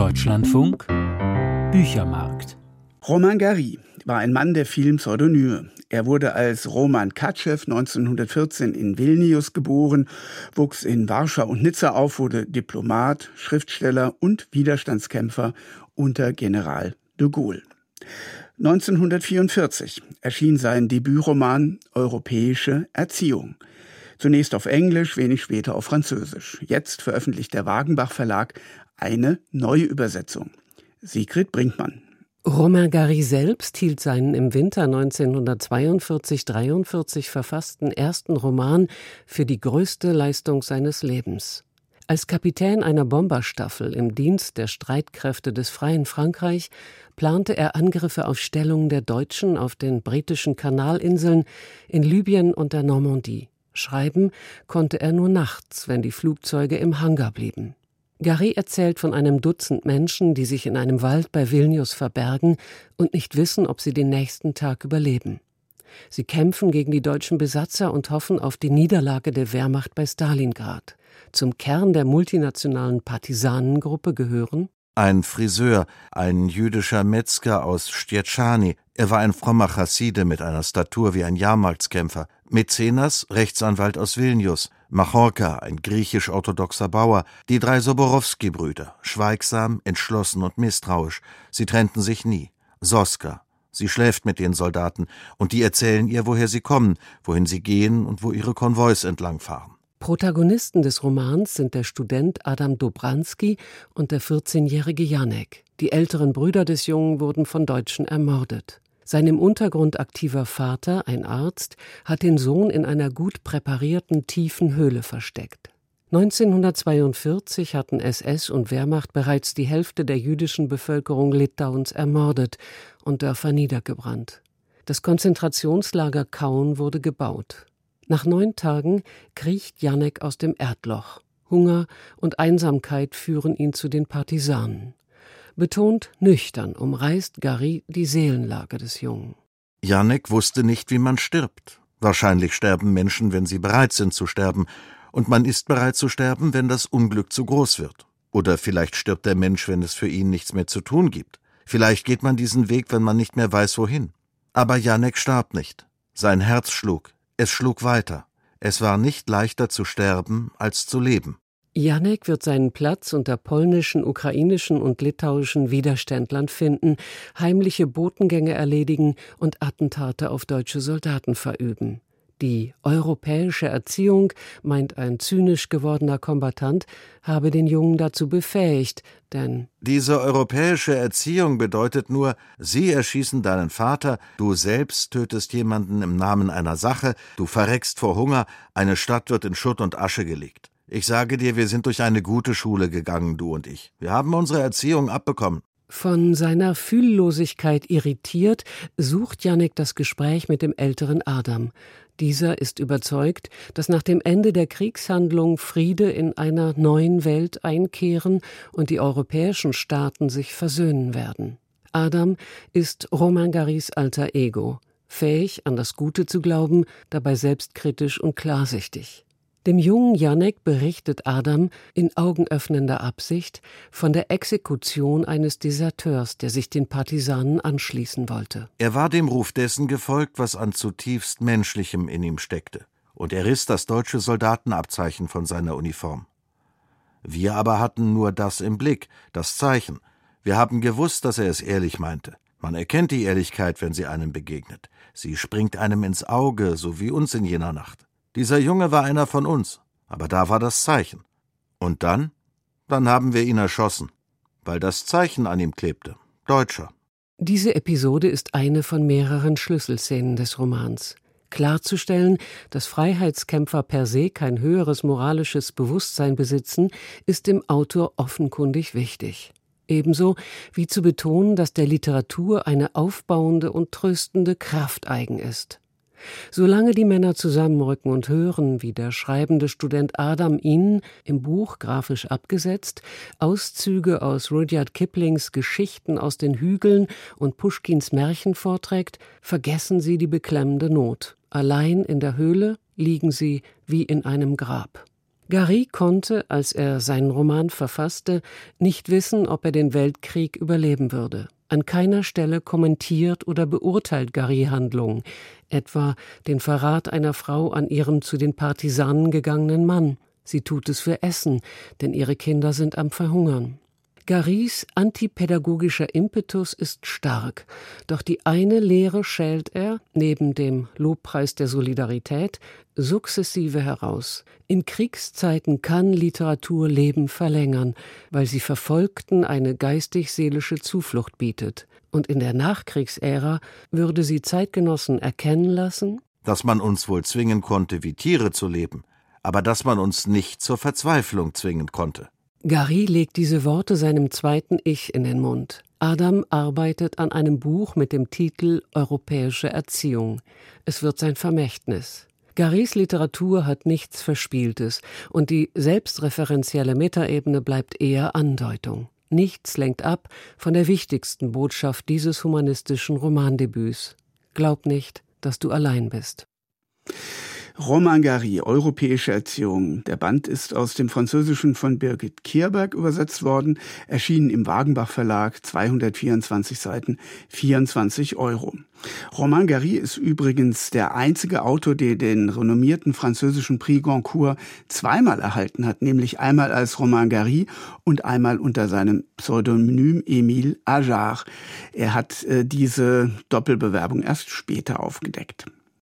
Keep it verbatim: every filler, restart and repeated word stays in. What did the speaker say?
Deutschlandfunk Büchermarkt. Roman Gary war ein Mann der vielen Pseudonyme. Er wurde als Roman Katschew neunzehnhundertvierzehn in Vilnius geboren, wuchs in Warschau und Nizza auf, wurde Diplomat, Schriftsteller und Widerstandskämpfer unter General de Gaulle. neunzehnhundertvierundvierzig erschien sein Debütroman Europäische Erziehung. Zunächst auf Englisch, wenig später auf Französisch. Jetzt veröffentlicht der Wagenbach Verlag eine neue Übersetzung. Sigrid Brinkmann. Romain Gary selbst hielt seinen im Winter neunzehnhundertzweiundvierzig dreiundvierzig verfassten ersten Roman für die größte Leistung seines Lebens. Als Kapitän einer Bomberstaffel im Dienst der Streitkräfte des Freien Frankreich plante er Angriffe auf Stellungen der Deutschen auf den britischen Kanalinseln, in Libyen und der Normandie. Schreiben konnte er nur nachts, wenn die Flugzeuge im Hangar blieben. Gary erzählt von einem Dutzend Menschen, die sich in einem Wald bei Vilnius verbergen und nicht wissen, ob sie den nächsten Tag überleben. Sie kämpfen gegen die deutschen Besatzer und hoffen auf die Niederlage der Wehrmacht bei Stalingrad. Zum Kern der multinationalen Partisanengruppe gehören ein Friseur, ein jüdischer Metzger aus Stjetschani. Er war ein frommer Chasside mit einer Statur wie ein Jahrmarktskämpfer. Mäzenas, Rechtsanwalt aus Vilnius. Machorka, ein griechisch-orthodoxer Bauer. Die drei Soborowski-Brüder, schweigsam, entschlossen und misstrauisch. Sie trennten sich nie. Soska, sie schläft mit den Soldaten und die erzählen ihr, woher sie kommen, wohin sie gehen und wo ihre Konvois entlangfahren. Protagonisten des Romans sind der Student Adam Dobranski und der vierzehnjährige Janek. Die älteren Brüder des Jungen wurden von Deutschen ermordet. Sein im Untergrund aktiver Vater, ein Arzt, hat den Sohn in einer gut präparierten, tiefen Höhle versteckt. neunzehnhundertzweiundvierzig hatten S S und Wehrmacht bereits die Hälfte der jüdischen Bevölkerung Litauens ermordet und Dörfer niedergebrannt. Das Konzentrationslager Kaun wurde gebaut. Nach neun Tagen kriecht Janek aus dem Erdloch. Hunger und Einsamkeit führen ihn zu den Partisanen. Betont nüchtern umreißt Gary die Seelenlage des Jungen. Janek wusste nicht, wie man stirbt. Wahrscheinlich sterben Menschen, wenn sie bereit sind zu sterben. Und man ist bereit zu sterben, wenn das Unglück zu groß wird. Oder vielleicht stirbt der Mensch, wenn es für ihn nichts mehr zu tun gibt. Vielleicht geht man diesen Weg, wenn man nicht mehr weiß, wohin. Aber Janek starb nicht. Sein Herz schlug. Es schlug weiter. Es war nicht leichter zu sterben, als zu leben. Janek wird seinen Platz unter polnischen, ukrainischen und litauischen Widerständlern finden, heimliche Botengänge erledigen und Attentate auf deutsche Soldaten verüben. Die europäische Erziehung, meint ein zynisch gewordener Kombattant, habe den Jungen dazu befähigt, denn diese europäische Erziehung bedeutet nur, sie erschießen deinen Vater, du selbst tötest jemanden im Namen einer Sache, du verreckst vor Hunger, eine Stadt wird in Schutt und Asche gelegt. Ich sage dir, wir sind durch eine gute Schule gegangen, du und ich. Wir haben unsere Erziehung abbekommen. Von seiner Fühllosigkeit irritiert, sucht Janek das Gespräch mit dem älteren Adam. Dieser ist überzeugt, dass nach dem Ende der Kriegshandlung Friede in einer neuen Welt einkehren und die europäischen Staaten sich versöhnen werden. Adam ist Romain Garys alter Ego, fähig, an das Gute zu glauben, dabei selbstkritisch und klarsichtig. Dem jungen Janek berichtet Adam in augenöffnender Absicht von der Exekution eines Deserteurs, der sich den Partisanen anschließen wollte. Er war dem Ruf dessen gefolgt, was an zutiefst Menschlichem in ihm steckte, und er riss das deutsche Soldatenabzeichen von seiner Uniform. Wir aber hatten nur das im Blick, das Zeichen. Wir haben gewusst, dass er es ehrlich meinte. Man erkennt die Ehrlichkeit, wenn sie einem begegnet. Sie springt einem ins Auge, so wie uns in jener Nacht. Dieser Junge war einer von uns, aber da war das Zeichen. Und dann? Dann haben wir ihn erschossen, weil das Zeichen an ihm klebte. Deutscher. Diese Episode ist eine von mehreren Schlüsselszenen des Romans. Klarzustellen, dass Freiheitskämpfer per se kein höheres moralisches Bewusstsein besitzen, ist dem Autor offenkundig wichtig. Ebenso wie zu betonen, dass der Literatur eine aufbauende und tröstende Kraft eigen ist. Solange die Männer zusammenrücken und hören, wie der schreibende Student Adam ihnen, im Buch grafisch abgesetzt, Auszüge aus Rudyard Kiplings Geschichten aus den Hügeln und Puschkins Märchen vorträgt, vergessen sie die beklemmende Not. Allein in der Höhle liegen sie wie in einem Grab. Gary konnte, als er seinen Roman verfasste, nicht wissen, ob er den Weltkrieg überleben würde. An keiner Stelle kommentiert oder beurteilt Gary Handlungen, etwa den Verrat einer Frau an ihrem zu den Partisanen gegangenen Mann. Sie tut es für Essen, denn ihre Kinder sind am Verhungern. Garys antipädagogischer Impetus ist stark, doch die eine Lehre schält er, neben dem Lobpreis der Solidarität, sukzessive heraus. In Kriegszeiten kann Literatur Leben verlängern, weil sie Verfolgten eine geistig-seelische Zuflucht bietet. Und in der Nachkriegsära würde sie Zeitgenossen erkennen lassen, dass man uns wohl zwingen konnte, wie Tiere zu leben, aber dass man uns nicht zur Verzweiflung zwingen konnte. Gary legt diese Worte seinem zweiten Ich in den Mund. Adam arbeitet an einem Buch mit dem Titel Europäische Erziehung. Es wird sein Vermächtnis. Garys Literatur hat nichts Verspieltes und die selbstreferenzielle Metaebene bleibt eher Andeutung. Nichts lenkt ab von der wichtigsten Botschaft dieses humanistischen Romandebüts. Glaub nicht, dass du allein bist. Roman Gary, Europäische Erziehung. Der Band ist aus dem Französischen von Birgit Kierberg übersetzt worden, erschienen im Wagenbach Verlag, zweihundertvierundzwanzig Seiten, vierundzwanzig Euro. Roman Gary ist übrigens der einzige Autor, der den renommierten französischen Prix Goncourt zweimal erhalten hat, nämlich einmal als Roman Gary und einmal unter seinem Pseudonym Émile Ajar. Er hat äh, diese Doppelbewerbung erst später aufgedeckt.